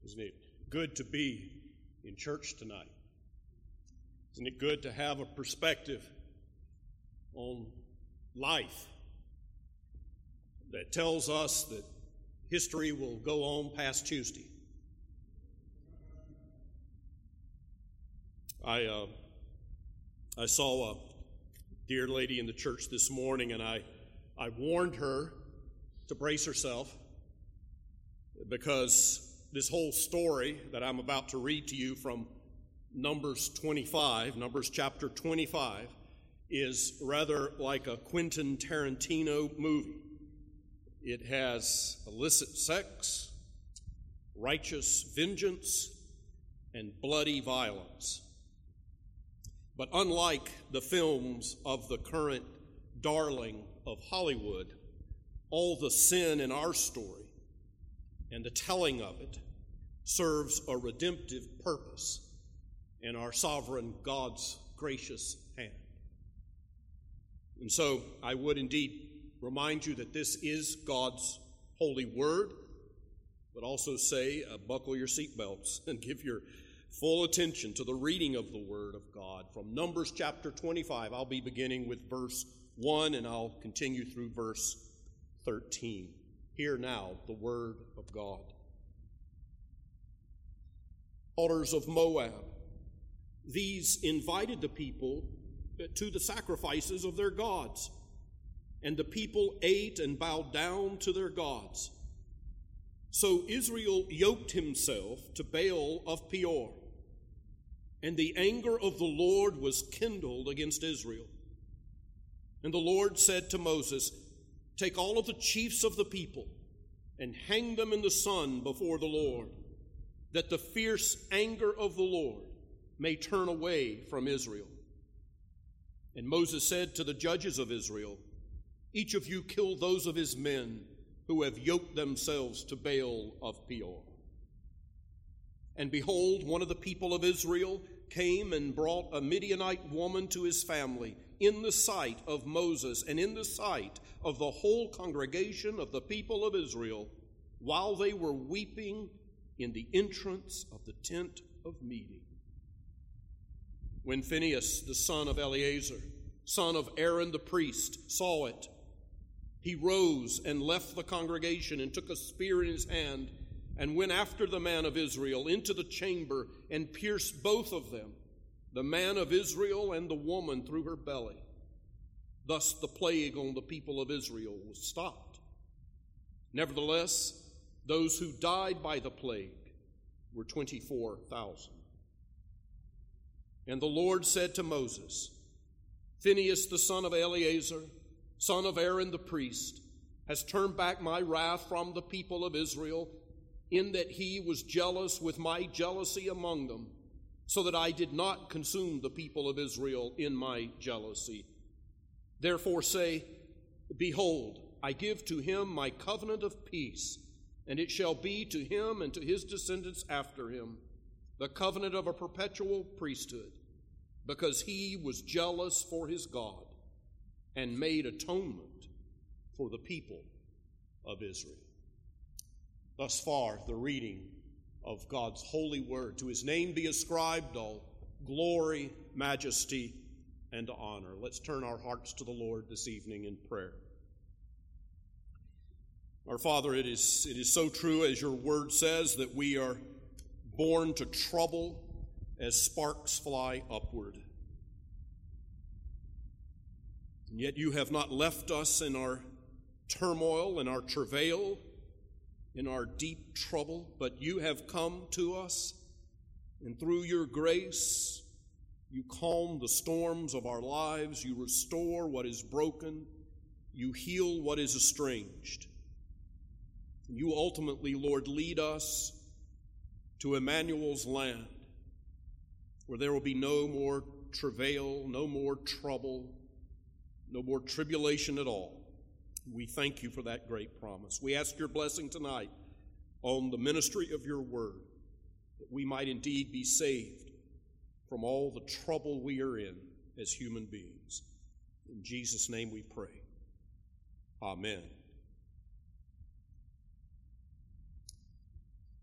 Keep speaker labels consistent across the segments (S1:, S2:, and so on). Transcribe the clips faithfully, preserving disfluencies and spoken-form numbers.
S1: Isn't it good to be in church tonight? Isn't it good to have a perspective on life that tells us that history will go on past Tuesday? I uh, I saw a dear lady in the church this morning, and I, I warned her to brace herself, because this whole story that I'm about to read to you from Numbers twenty-five, Numbers chapter twenty-five, is rather like a Quentin Tarantino movie. It has illicit sex, righteous vengeance, and bloody violence. But unlike the films of the current darling of Hollywood, all the sin in our story and the telling of it serves a redemptive purpose in our sovereign God's gracious hand. And so I would indeed remind you that this is God's holy word, but also say, uh, buckle your seatbelts and give your full attention to the reading of the word of God from Numbers chapter twenty-five. I'll be beginning with verse one, and I'll continue through verse thirteen. Hear now the word of God. Daughters of Moab, these invited the people to the sacrifices of their gods, and the people ate and bowed down to their gods. So Israel yoked himself to Baal of Peor, and the anger of the Lord was kindled against Israel. And the Lord said to Moses, "Take all of the chiefs of the people and hang them in the sun before the Lord, that the fierce anger of the Lord may turn away from Israel." And Moses said to the judges of Israel, "Each of you kill those of his men who have yoked themselves to Baal of Peor." And behold, one of the people of Israel came and brought a Midianite woman to his family in the sight of Moses and in the sight of the whole congregation of the people of Israel, while they were weeping in the entrance of the tent of meeting. When Phinehas, the son of Eleazar, son of Aaron the priest, saw it, he rose and left the congregation and took a spear in his hand and went after the man of Israel into the chamber and pierced both of them, the man of Israel and the woman, through her belly. Thus the plague on the people of Israel was stopped. Nevertheless, those who died by the plague were twenty-four thousand. And the Lord said to Moses, "Phinehas, the son of Eleazar, son of Aaron the priest, has turned back my wrath from the people of Israel, in that he was jealous with my jealousy among them, so that I did not consume the people of Israel in my jealousy. Therefore say, Behold, I give to him my covenant of peace, and it shall be to him and to his descendants after him the covenant of a perpetual priesthood, because he was jealous for his God and made atonement for the people of Israel." Thus far, the reading of God's holy word. To his name be ascribed all glory, majesty, and honor. Let's turn our hearts to the Lord this evening in prayer. Our Father, it is, it is so true, as your word says, that we are born to trouble as sparks fly upward. And yet you have not left us in our turmoil, in our travail, in our deep trouble, but you have come to us, and through your grace, you calm the storms of our lives, you restore what is broken, you heal what is estranged. And you ultimately, Lord, lead us to Emmanuel's land, where there will be no more travail, no more trouble, no more tribulation at all. We thank you for that great promise. We ask your blessing tonight on the ministry of your word, that we might indeed be saved from all the trouble we are in as human beings. In Jesus' name we pray. Amen.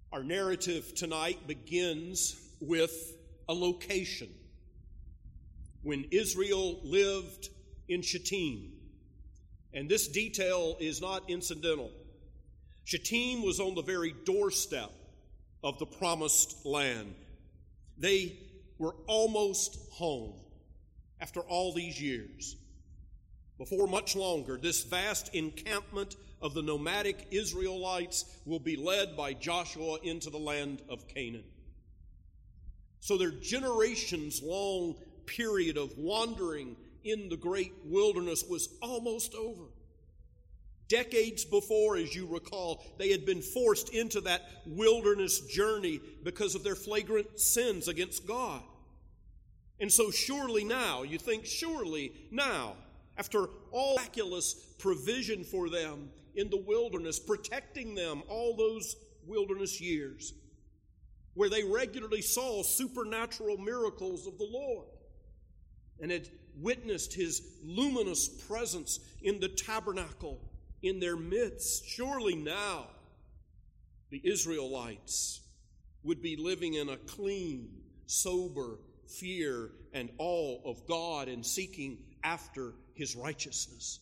S1: Our narrative tonight begins with a location. When Israel lived in Shittim. And this detail is not incidental. Shittim was on the very doorstep of the promised land. They were almost home after all these years. Before much longer, this vast encampment of the nomadic Israelites will be led by Joshua into the land of Canaan. So their generations-long period of wandering in the great wilderness was almost over. Decades before, as you recall, they had been forced into that wilderness journey because of their flagrant sins against God. And so surely now, you think surely now, after all miraculous provision for them in the wilderness, protecting them all those wilderness years, where they regularly saw supernatural miracles of the Lord and had witnessed his luminous presence in the tabernacle in their midst, surely now the Israelites would be living in a clean, sober fear and awe of God and seeking after his righteousness.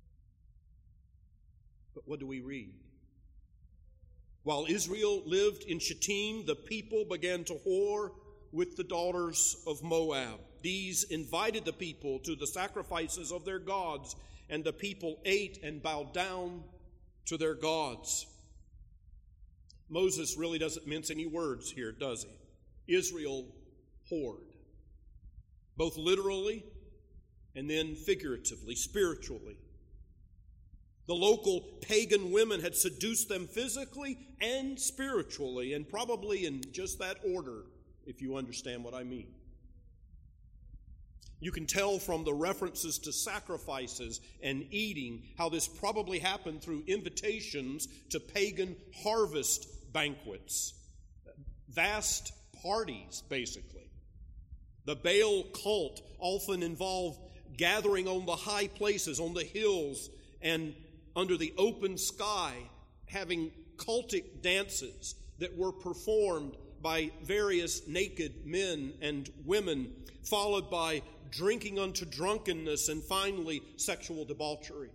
S1: But what do we read? While Israel lived in Shittim, the people began to whore with the daughters of Moab. These invited the people to the sacrifices of their gods, and the people ate and bowed down to their gods. Moses really doesn't mince any words here, does he? Israel whored, both literally and then figuratively, spiritually. The local pagan women had seduced them physically and spiritually, and probably in just that order, if you understand what I mean. You can tell from the references to sacrifices and eating how this probably happened through invitations to pagan harvest banquets. Vast parties, basically. The Baal cult often involved gathering on the high places, on the hills, and under the open sky, having cultic dances that were performed by various naked men and women, followed by drinking unto drunkenness, and finally sexual debauchery.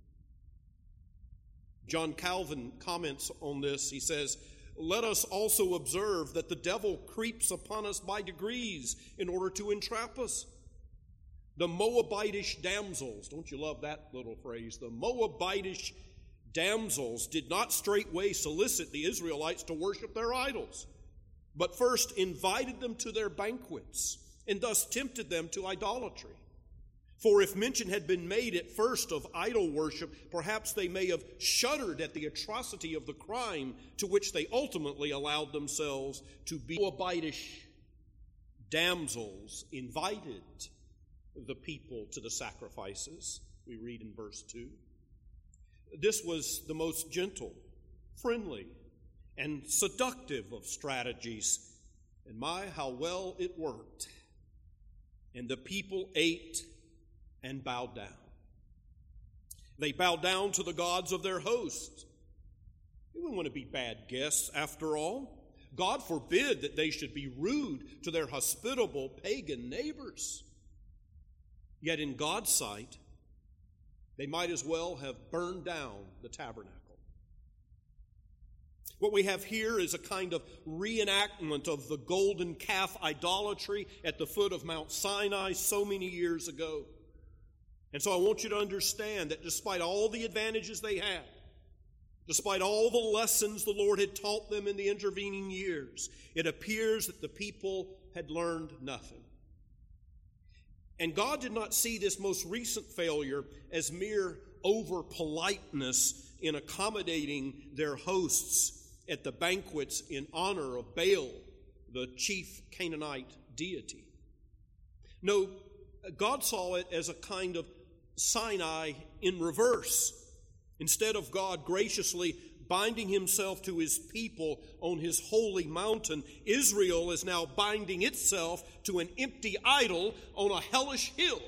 S1: John Calvin comments on this. He says, "Let us also observe that the devil creeps upon us by degrees in order to entrap us. The Moabitish damsels," don't you love that little phrase? The Moabitish damsels did not straightway solicit the Israelites to worship their idols, but first invited them to their banquets, and thus tempted them to idolatry. For if mention had been made at first of idol worship, perhaps they may have shuddered at the atrocity of the crime to which they ultimately allowed themselves to be. Moabitish damsels invited the people to the sacrifices, we read in verse two. This was the most gentle, friendly, and seductive of strategies, and my, how well it worked. And the people ate and bowed down. They bowed down to the gods of their hosts. They wouldn't want to be bad guests, after all. God forbid that they should be rude to their hospitable pagan neighbors. Yet in God's sight, they might as well have burned down the tabernacle. What we have here is a kind of reenactment of the golden calf idolatry at the foot of Mount Sinai so many years ago. And so I want you to understand that despite all the advantages they had, despite all the lessons the Lord had taught them in the intervening years, it appears that the people had learned nothing. And God did not see this most recent failure as mere over-politeness in accommodating their hosts at the banquets in honor of Baal, the chief Canaanite deity. No, God saw it as a kind of Sinai in reverse. Instead of God graciously binding himself to his people on his holy mountain, Israel is now binding itself to an empty idol on a hellish hill.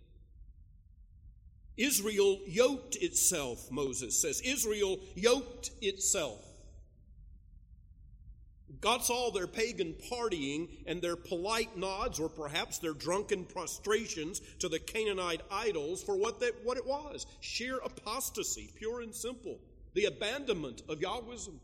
S1: Israel yoked itself, Moses says. Israel yoked itself. God saw their pagan partying and their polite nods, or perhaps their drunken prostrations to the Canaanite idols, for what, they, what it was: sheer apostasy, pure and simple, the abandonment of Yahwism.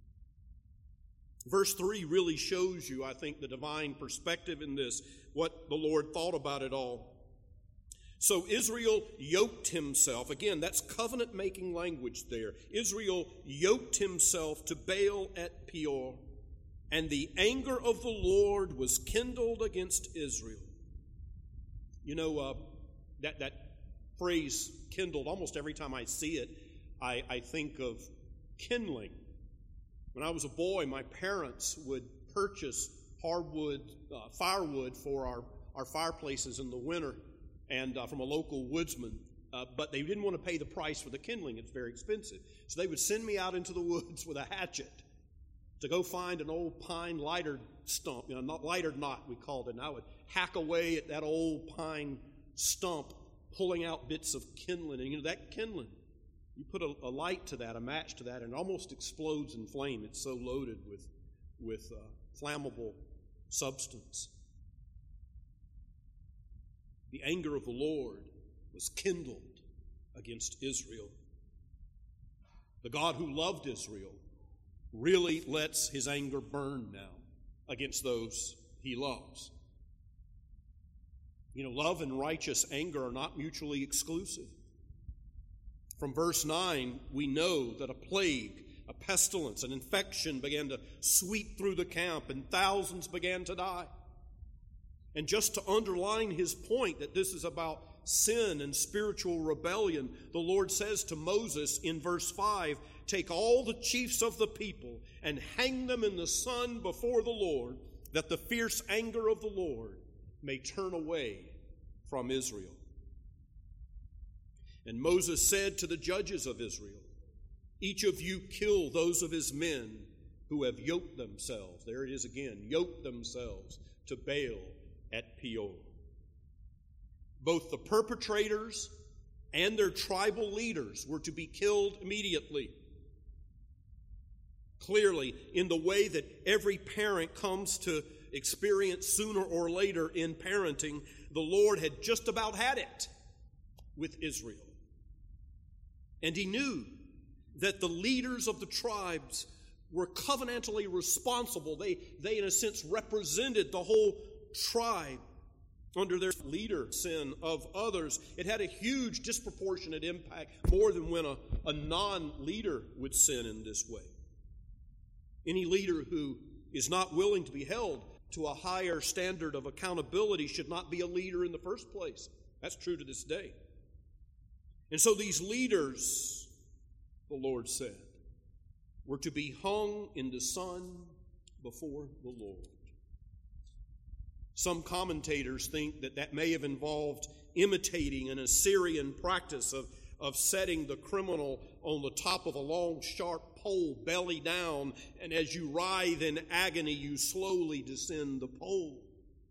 S1: Verse three really shows you, I think, the divine perspective in this, what the Lord thought about it all. So Israel yoked himself. Again, that's covenant-making language there. Israel yoked himself to Baal at Peor, and the anger of the Lord was kindled against Israel. You know, uh, that, that phrase, kindled, almost every time I see it, I, I think of kindling. When I was a boy, my parents would purchase hardwood, uh, firewood for our, our fireplaces in the winter, and uh, from a local woodsman, uh, but they didn't want to pay the price for the kindling. It's very expensive. So they would send me out into the woods with a hatchet to go find an old pine lighter stump, you know, not lighter knot, we called it, and I would hack away at that old pine stump, pulling out bits of kindling. And you know, that kindling, you put a, a light to that, a match to that, and it almost explodes in flame. It's so loaded with, with uh, flammable substance. The anger of the Lord was kindled against Israel. The God who loved Israel really lets his anger burn now against those he loves. You know, love and righteous anger are not mutually exclusive. From verse nine, we know that a plague, a pestilence, an infection began to sweep through the camp, and thousands began to die. And just to underline his point that this is about sin and spiritual rebellion, the Lord says to Moses in verse five, "Take all the chiefs of the people and hang them in the sun before the Lord, that the fierce anger of the Lord may turn away from Israel." And Moses said to the judges of Israel, "Each of you kill those of his men who have yoked themselves," there it is again, yoked themselves to Baal at Peor. Both the perpetrators and their tribal leaders were to be killed immediately. Clearly, in the way that every parent comes to experience sooner or later in parenting, the Lord had just about had it with Israel. And he knew that the leaders of the tribes were covenantally responsible. They, they in a sense, represented the whole tribe under their leader sin of others. It had a huge disproportionate impact, more than when a, a non-leader would sin in this way. Any leader who is not willing to be held to a higher standard of accountability should not be a leader in the first place. That's true to this day. And so these leaders, the Lord said, were to be hung in the sun before the Lord. Some commentators think that that may have involved imitating an Assyrian practice of, of setting the criminal on the top of a long, sharp pole, belly down, and as you writhe in agony, you slowly descend the pole.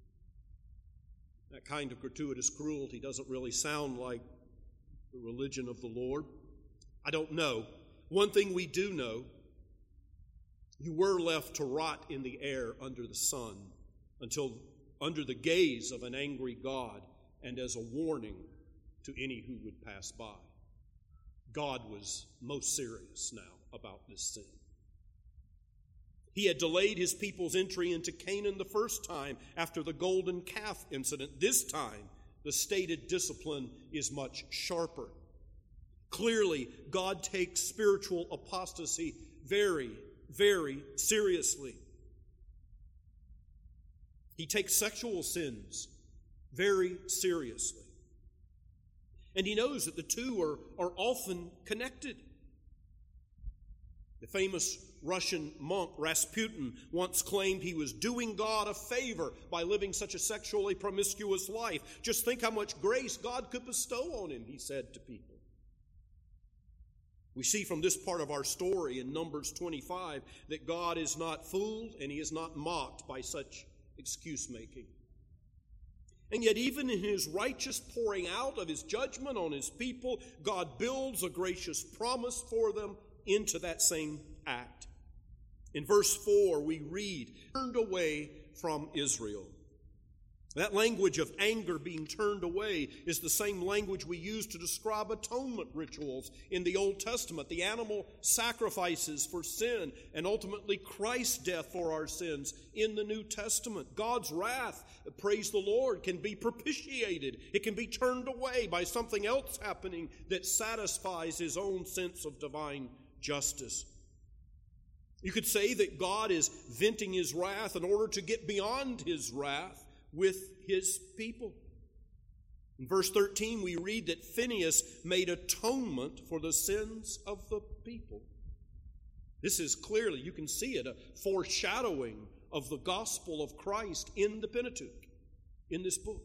S1: That kind of gratuitous cruelty doesn't really sound like the religion of the Lord. I don't know. One thing we do know, you were left to rot in the air under the sun until under the gaze of an angry God and as a warning to any who would pass by. God was most serious now about this sin. He had delayed his people's entry into Canaan the first time after the golden calf incident. This time, the stated discipline is much sharper. Clearly, God takes spiritual apostasy very, very seriously. He takes sexual sins very seriously. And he knows that the two are, are often connected. The famous Russian monk Rasputin once claimed he was doing God a favor by living such a sexually promiscuous life. Just think how much grace God could bestow on him, he said to people. We see from this part of our story in Numbers twenty-five that God is not fooled and he is not mocked by such excuse-making. And yet even in his righteous pouring out of his judgment on his people, God builds a gracious promise for them into that same act. In verse four, we read, turned away from Israel. That language of anger being turned away is the same language we use to describe atonement rituals in the Old Testament, the animal sacrifices for sin, and ultimately Christ's death for our sins in the New Testament. God's wrath, praise the Lord, can be propitiated. It can be turned away by something else happening that satisfies his own sense of divine justice. You could say that God is venting his wrath in order to get beyond his wrath with his people. In verse thirteen, we read that Phinehas made atonement for the sins of the people. This is clearly, you can see it, a foreshadowing of the gospel of Christ in the Pentateuch, in this book.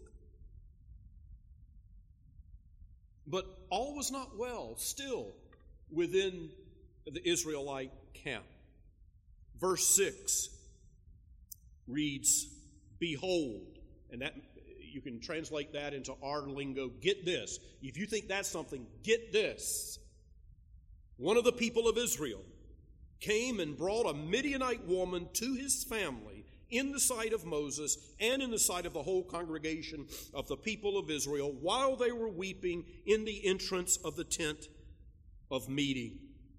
S1: But all was not well still within the Israelite camp. Verse six reads, "Behold," and that you can translate that into our lingo, get this. If you think that's something, get this. One of the people of Israel came and brought a Midianite woman to his family in the sight of Moses and in the sight of the whole congregation of the people of Israel while they were weeping in the entrance of the tent of meeting.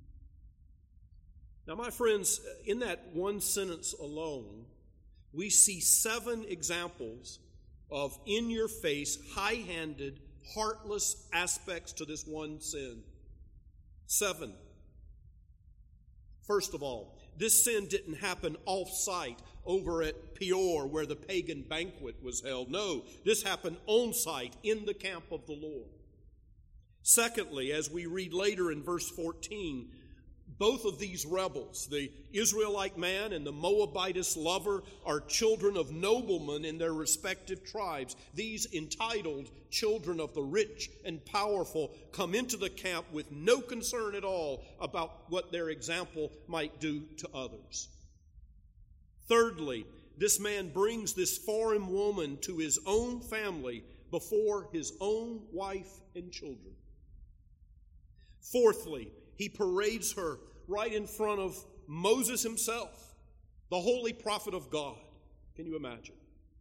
S1: Now, my friends, in that one sentence alone, we see seven examples of in-your-face, high-handed, heartless aspects to this one sin. Seven. First of all, this sin didn't happen off-site over at Peor where the pagan banquet was held. No, this happened on-site in the camp of the Lord. Secondly, as we read later in verse fourteen, both of these rebels, the Israelite man and the Moabitess lover, are children of noblemen in their respective tribes. These entitled children of the rich and powerful come into the camp with no concern at all about what their example might do to others. Thirdly, this man brings this foreign woman to his own family before his own wife and children. Fourthly, he parades her right in front of Moses himself, the holy prophet of God. Can you imagine?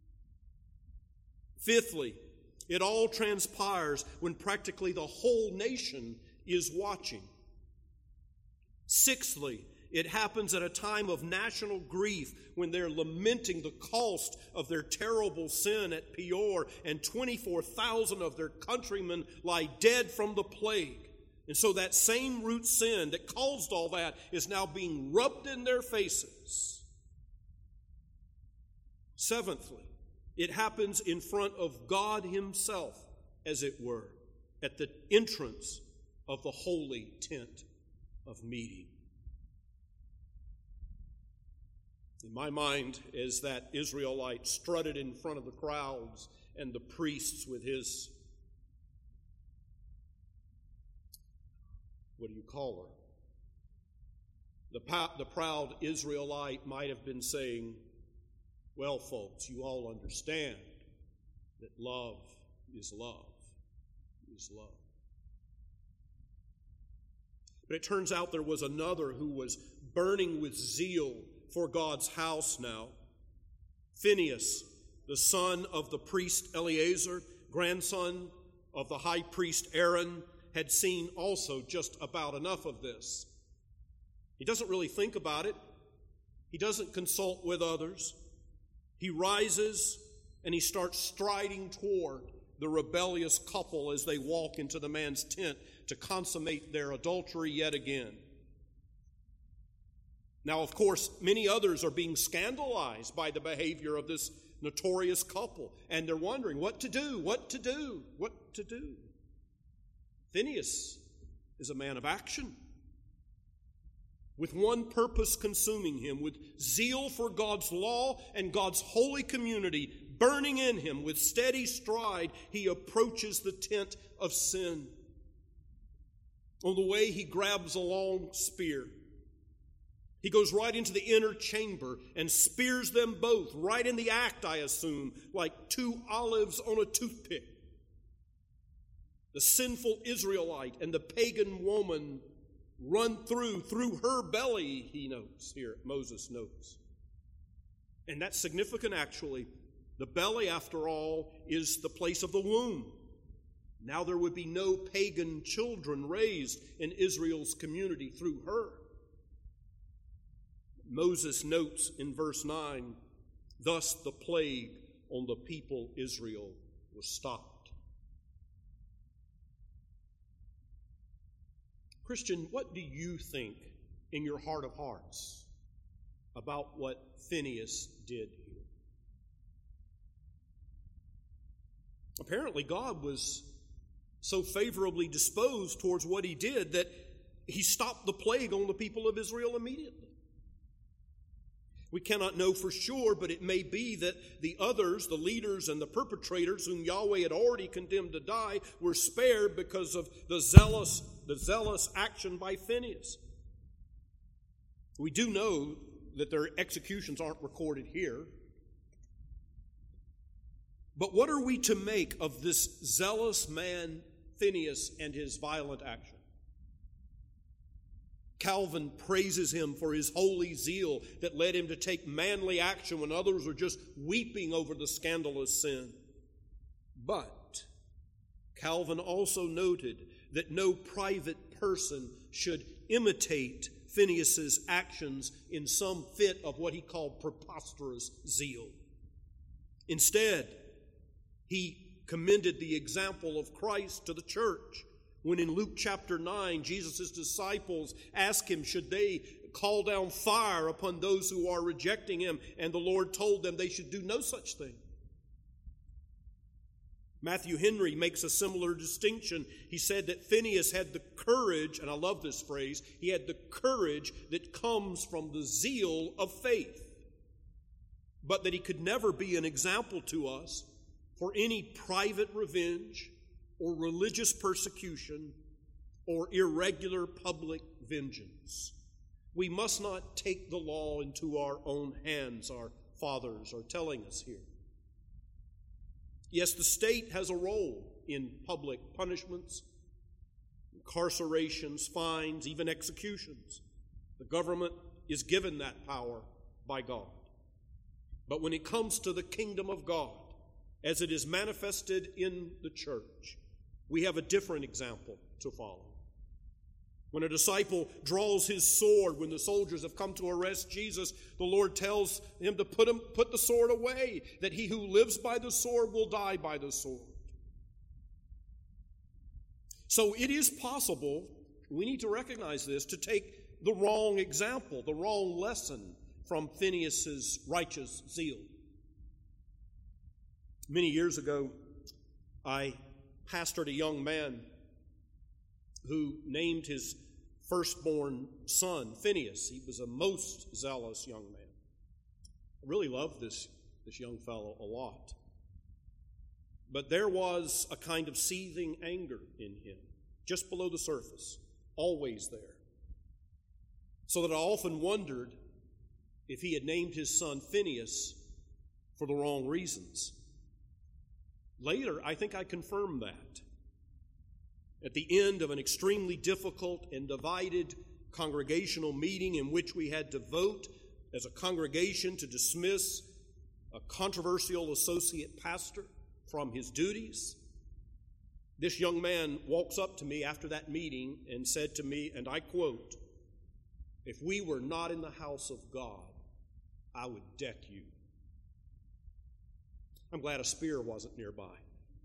S1: Fifthly, it all transpires when practically the whole nation is watching. Sixthly, it happens at a time of national grief when they're lamenting the cost of their terrible sin at Peor, and twenty-four thousand of their countrymen lie dead from the plague. And so that same root sin that caused all that is now being rubbed in their faces. Seventhly, it happens in front of God himself, as it were, at the entrance of the holy tent of meeting. In my mind, as that Israelite strutted in front of the crowds and the priests with his, what do you call her? The, the proud Israelite might have been saying, well, folks, you all understand that love is love is love. But it turns out there was another who was burning with zeal for God's house now. Phinehas, the son of the priest Eleazar, grandson of the high priest Aaron, had seen also just about enough of this. He doesn't really think about it. He doesn't consult with others. He rises and he starts striding toward the rebellious couple as they walk into the man's tent to consummate their adultery yet again. Now, of course, many others are being scandalized by the behavior of this notorious couple, and they're wondering what to do, what to do, what to do. Phinehas is a man of action, with one purpose consuming him, with zeal for God's law and God's holy community burning in him. With steady stride, he approaches the tent of sin. On the way, he grabs a long spear. He goes right into the inner chamber and spears them both, right in the act, I assume, like two olives on a toothpick. The sinful Israelite and the pagan woman run through, through her belly, he notes here, Moses notes. And that's significant, actually. The belly, after all, is the place of the womb. Now there would be no pagan children raised in Israel's community through her. Moses notes in verse nine, thus the plague on the people Israel was stopped. Christian, what do you think in your heart of hearts about what Phinehas did here? Apparently, God was so favorably disposed towards what he did that he stopped the plague on the people of Israel immediately. We cannot know for sure, but it may be that the others, the leaders and the perpetrators whom Yahweh had already condemned to die, were spared because of the zealous, the zealous action by Phinehas. We do know that their executions aren't recorded here. But what are we to make of this zealous man, Phinehas, and his violent action? Calvin praises him for his holy zeal that led him to take manly action when others were just weeping over the scandalous sin. But Calvin also noted that no private person should imitate Phinehas's actions in some fit of what he called preposterous zeal. Instead, he commended the example of Christ to the church when in Luke chapter nine, Jesus' disciples asked him, should they call down fire upon those who are rejecting him? And the Lord told them they should do no such thing. Matthew Henry makes a similar distinction. He said that Phinehas had the courage, and I love this phrase, he had the courage that comes from the zeal of faith, but that he could never be an example to us for any private revenge or religious persecution or irregular public vengeance. We must not take the law into our own hands, our fathers are telling us here. Yes, the state has a role in public punishments, incarcerations, fines, even executions. The government is given that power by God. But when it comes to the kingdom of God, as it is manifested in the church, we have a different example to follow. When a disciple draws his sword, when the soldiers have come to arrest Jesus, the Lord tells him to put him, put the sword away, that he who lives by the sword will die by the sword. So it is possible, we need to recognize this, to take the wrong example, the wrong lesson from Phinehas' righteous zeal. Many years ago, I pastored a young man who named his firstborn son Phinehas. He was a most zealous young man. I really loved this, this young fellow a lot. But there was a kind of seething anger in him, just below the surface, always there. So that I often wondered if he had named his son Phinehas for the wrong reasons. Later, I think I confirmed that. At the end of an extremely difficult and divided congregational meeting in which we had to vote as a congregation to dismiss a controversial associate pastor from his duties, this young man walks up to me after that meeting and said to me, and I quote, "If we were not in the house of God, I would deck you." I'm glad a spear wasn't nearby.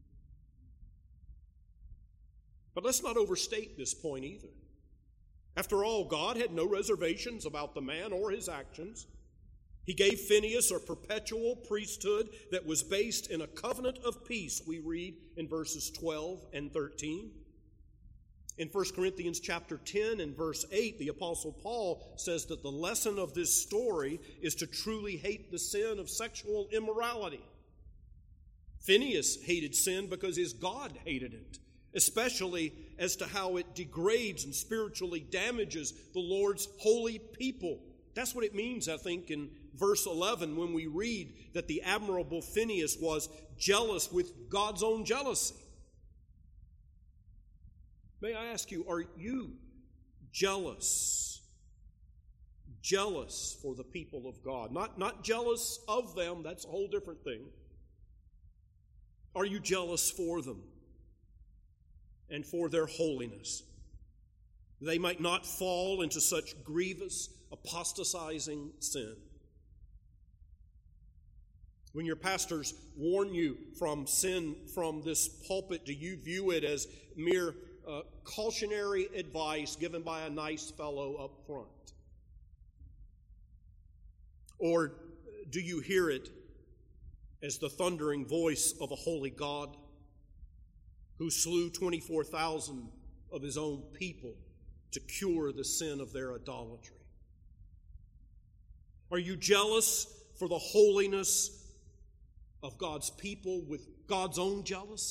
S1: But let's not overstate this point either. After all, God had no reservations about the man or his actions. He gave Phinehas a perpetual priesthood that was based in a covenant of peace, we read in verses twelve and thirteen. In First Corinthians chapter ten and verse eight, the Apostle Paul says that the lesson of this story is to truly hate the sin of sexual immorality. Phinehas hated sin because his God hated it, especially as to how it degrades and spiritually damages the Lord's holy people. That's what it means, I think, in verse eleven when we read that the admirable Phinehas was jealous with God's own jealousy. May I ask you, are you jealous. Jealous for the people of God. Not, not jealous of them, that's a whole different thing. Are you jealous for them and for their holiness? They might not fall into such grievous, apostatizing sin. When your pastors warn you from sin from this pulpit, do you view it as mere uh, cautionary advice given by a nice fellow up front? Or do you hear it as the thundering voice of a holy God who slew twenty-four thousand of his own people to cure the sin of their idolatry? Are you jealous for the holiness of God's people with God's own jealousy?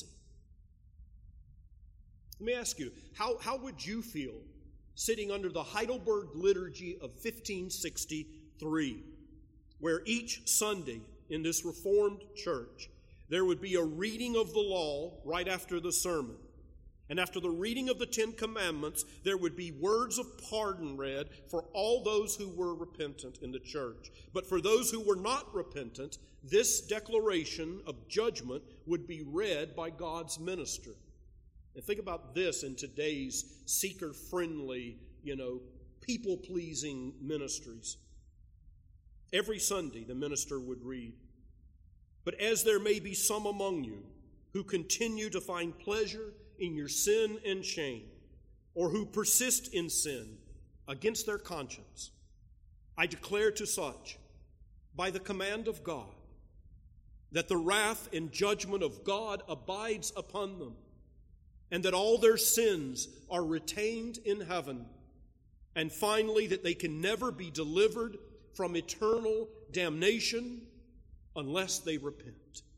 S1: Let me ask you, how, how would you feel sitting under the Heidelberg Liturgy of fifteen sixty-three, where each Sunday in this Reformed church there would be a reading of the law right after the sermon? And after the reading of the Ten Commandments, there would be words of pardon read for all those who were repentant in the church. But for those who were not repentant, this declaration of judgment would be read by God's minister. And think about this in today's seeker-friendly, you know, people-pleasing ministries. Every Sunday, the minister would read, "But as there may be some among you who continue to find pleasure in your sin and shame, or who persist in sin against their conscience, I declare to such, by the command of God, that the wrath and judgment of God abides upon them, and that all their sins are retained in heaven, and finally that they can never be delivered from eternal damnation unless they repent."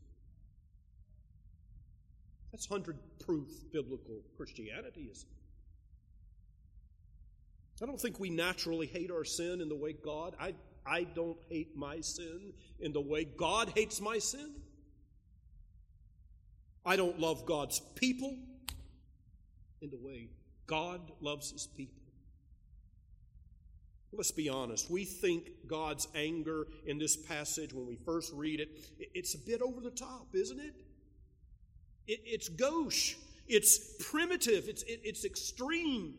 S1: That's hundred-proof biblical Christianity, isn't it? I don't think we naturally hate our sin in the way God, I, I don't hate my sin in the way God hates my sin. I don't love God's people in the way God loves his people. Let's be honest. We think God's anger in this passage, when we first read it, it's a bit over the top, isn't it? it it's gauche. It's primitive. It's, it, it's extreme.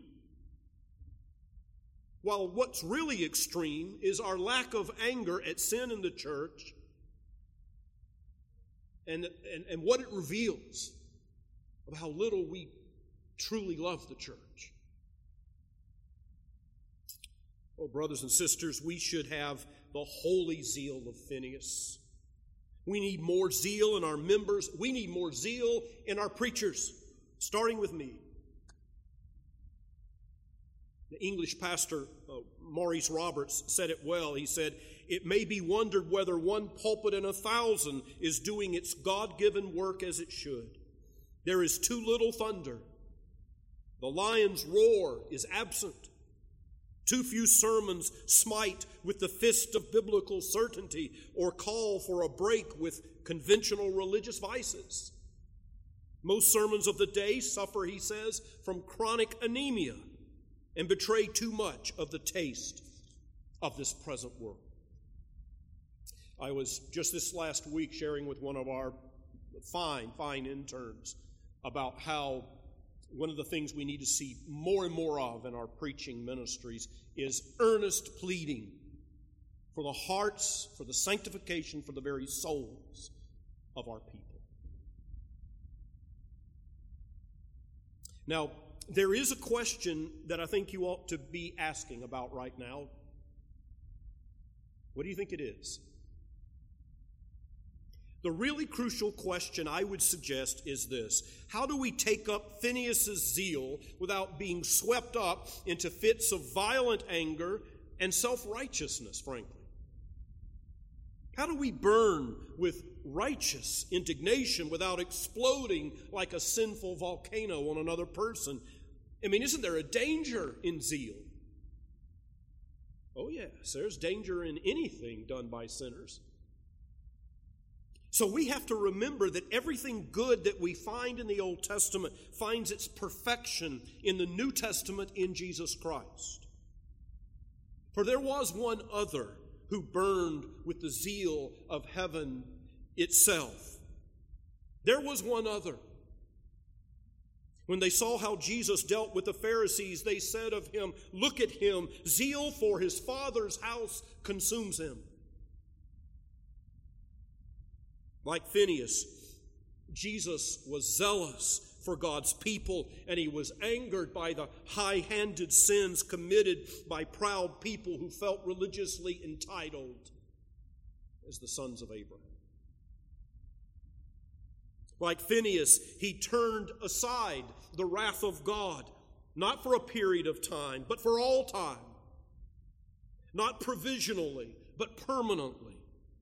S1: While what's really extreme is our lack of anger at sin in the church and, and, and what it reveals of how little we truly love the church. Oh, brothers and sisters, we should have the holy zeal of Phineas. We need more zeal in our members. We need more zeal in our preachers, starting with me. The English pastor, uh, Maurice Roberts, said it well. He said, "It may be wondered whether one pulpit in a thousand is doing its God-given work as it should. There is too little thunder. The lion's roar is absent. Too few sermons smite with the fist of biblical certainty or call for a break with conventional religious vices. Most sermons of the day suffer," he says, "from chronic anemia and betray too much of the taste of this present world." I was just this last week sharing with one of our fine, fine interns about how one of the things we need to see more and more of in our preaching ministries is earnest pleading for the hearts, for the sanctification, for the very souls of our people. Now, there is a question that I think you ought to be asking about right now. What do you think it is? The really crucial question I would suggest is this: how do we take up Phineas's zeal without being swept up into fits of violent anger and self-righteousness, frankly? How do we burn with righteous indignation without exploding like a sinful volcano on another person? I mean, isn't there a danger in zeal? Oh yes, there's danger in anything done by sinners. So we have to remember that everything good that we find in the Old Testament finds its perfection in the New Testament in Jesus Christ. For there was one other who burned with the zeal of heaven itself. There was one other. When they saw how Jesus dealt with the Pharisees, they said of him, "Look at him, zeal for his Father's house consumes him." Like Phinehas, Jesus was zealous for God's people, and he was angered by the high-handed sins committed by proud people who felt religiously entitled as the sons of Abraham. Like Phinehas, he turned aside the wrath of God, not for a period of time, but for all time. Not provisionally, but permanently.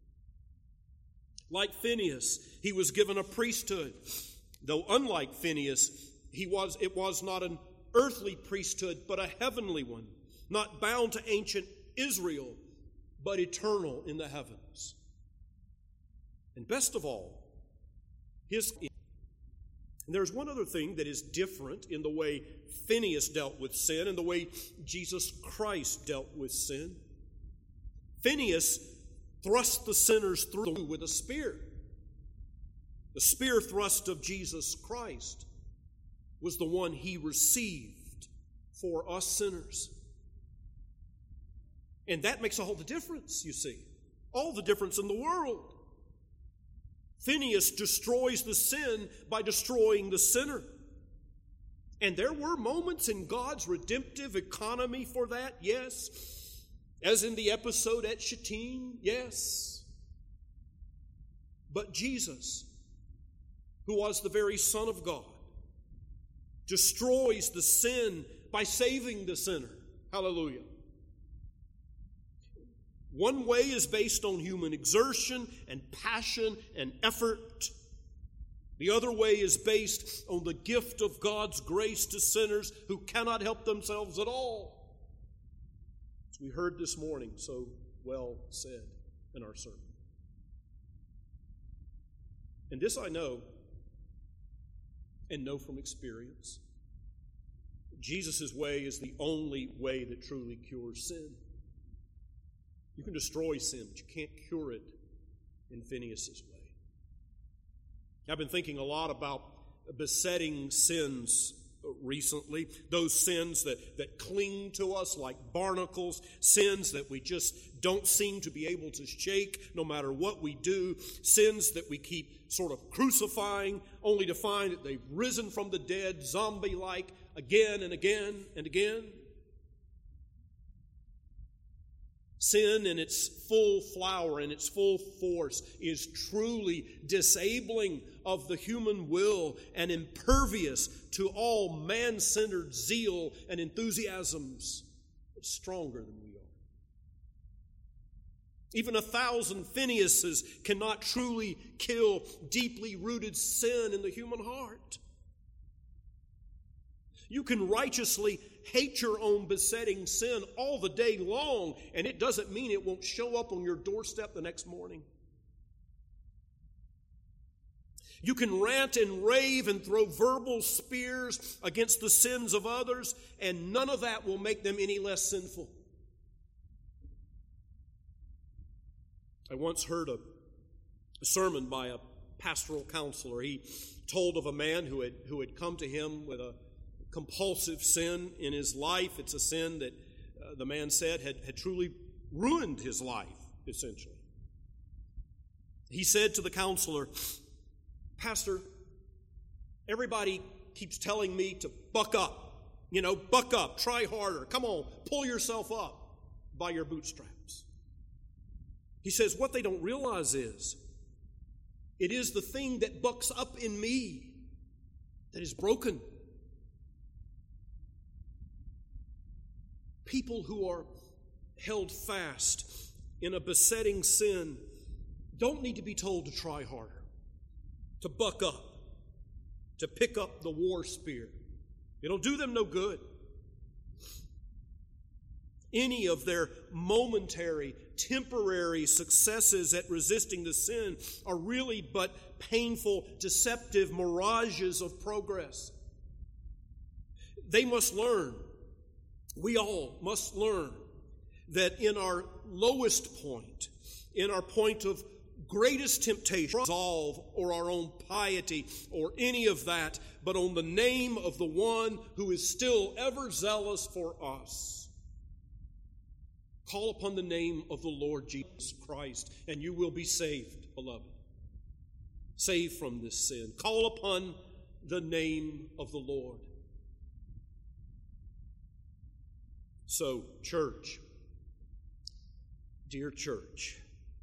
S1: Like Phinehas, he was given a priesthood. Though unlike Phinehas, he was, it was not an earthly priesthood, but a heavenly one, not bound to ancient Israel, but eternal in the heavens. And best of all, his... And there's one other thing that is different in the way Phinehas dealt with sin and the way Jesus Christ dealt with sin. Phinehas thrust the sinners through with a spear. The spear thrust of Jesus Christ was the one he received for us sinners. And that makes all the difference, you see. All the difference in the world. Phinehas destroys the sin by destroying the sinner. And there were moments in God's redemptive economy for that, yes. As in the episode at Shittim, yes. But Jesus, who was the very Son of God, destroys the sin by saving the sinner. Hallelujah. One way is based on human exertion and passion and effort. The other way is based on the gift of God's grace to sinners who cannot help themselves at all. As we heard this morning, so well said in our sermon. And this I know, and know from experience. Jesus' way is the only way that truly cures sin. You can destroy sin, but you can't cure it in Phinehas' way. I've been thinking a lot about besetting sins recently, those sins that, that cling to us like barnacles, sins that we just don't seem to be able to shake no matter what we do, sins that we keep sort of crucifying only to find that they've risen from the dead, zombie-like, again and again and again. Sin in its full flower, in its full force, is truly disabling of the human will and impervious to all man-centered zeal and enthusiasms. It's stronger than we are. Even a thousand Phinehas's cannot truly kill deeply rooted sin in the human heart. You can righteously hate your own besetting sin all the day long, and it doesn't mean it won't show up on your doorstep the next morning. You can rant and rave and throw verbal spears against the sins of others, and none of that will make them any less sinful. I once heard a, a sermon by a pastoral counselor. He told of a man who had, who had come to him with a compulsive sin in his life. It's a sin that uh, the man said had, had truly ruined his life, essentially. He said to the counselor, "Pastor, everybody keeps telling me to buck up. You know, buck up, try harder. Come on, pull yourself up by your bootstraps." He says, what they don't realize is, it is the thing that bucks up in me that is broken. People who are held fast in a besetting sin don't need to be told to try harder, to buck up, to pick up the war spear. It'll do them no good. Any of their momentary, temporary successes at resisting the sin are really but painful, deceptive mirages of progress. They must learn, we all must learn, that in our lowest point, in our point of greatest temptation, resolve or our own piety or any of that, but on the name of the one who is still ever zealous for us. Call upon the name of the Lord Jesus Christ, and you will be saved, beloved. Saved from this sin. Call upon the name of the Lord. So, church, dear church,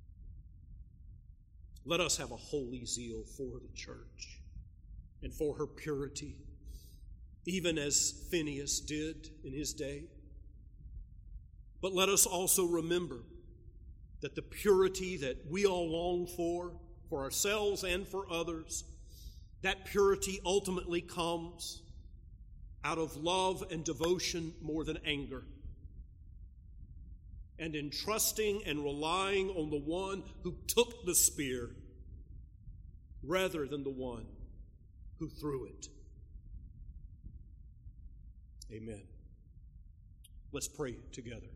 S1: let us have a holy zeal for the church and for her purity, even as Phinehas did in his day. But let us also remember that the purity that we all long for, for ourselves and for others, that purity ultimately comes out of love and devotion more than anger, and in trusting and relying on the one who took the spear rather than the one who threw it. Amen. Let's pray together.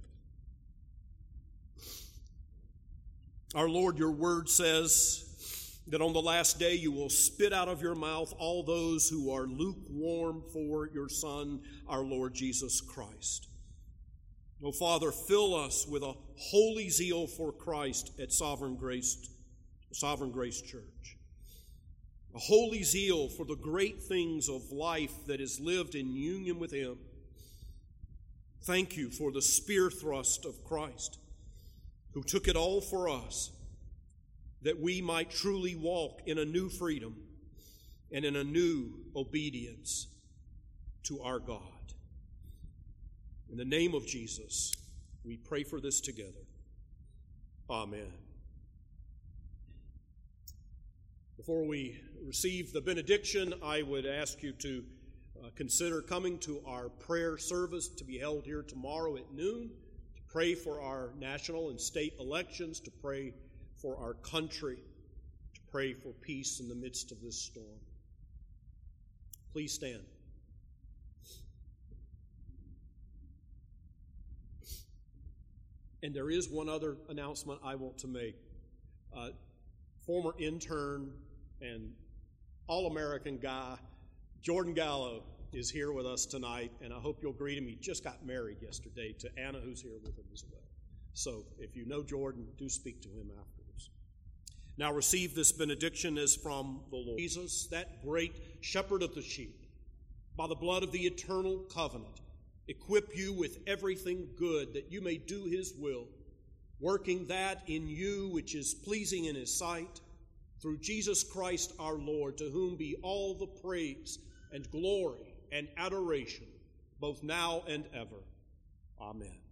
S1: Our Lord, your word says that on the last day you will spit out of your mouth all those who are lukewarm for your Son, our Lord Jesus Christ. Oh, Father, fill us with a holy zeal for Christ at Sovereign Grace, Sovereign Grace Church. A holy zeal for the great things of life that is lived in union with Him. Thank you for the spear thrust of Christ, who took it all for us, that we might truly walk in a new freedom and in a new obedience to our God. In the name of Jesus, we pray for this together. Amen. Before we receive the benediction, I would ask you to uh, consider coming to our prayer service to be held here tomorrow at noon, to pray for our national and state elections, to pray for our country, to pray for peace in the midst of this storm. Please stand. And there is one other announcement I want to make. Uh, former intern and all-American guy, Jordan Gallo, is here with us tonight, and I hope you'll greet him. He just got married yesterday to Anna, who's here with him as well. So if you know Jordan, do speak to him afterwards. Now receive this benediction as from the Lord. Jesus, that great shepherd of the sheep, by the blood of the eternal covenant, equip you with everything good that you may do His will, working that in you which is pleasing in His sight, through Jesus Christ our Lord, to whom be all the praise and glory and adoration, both now and ever. Amen.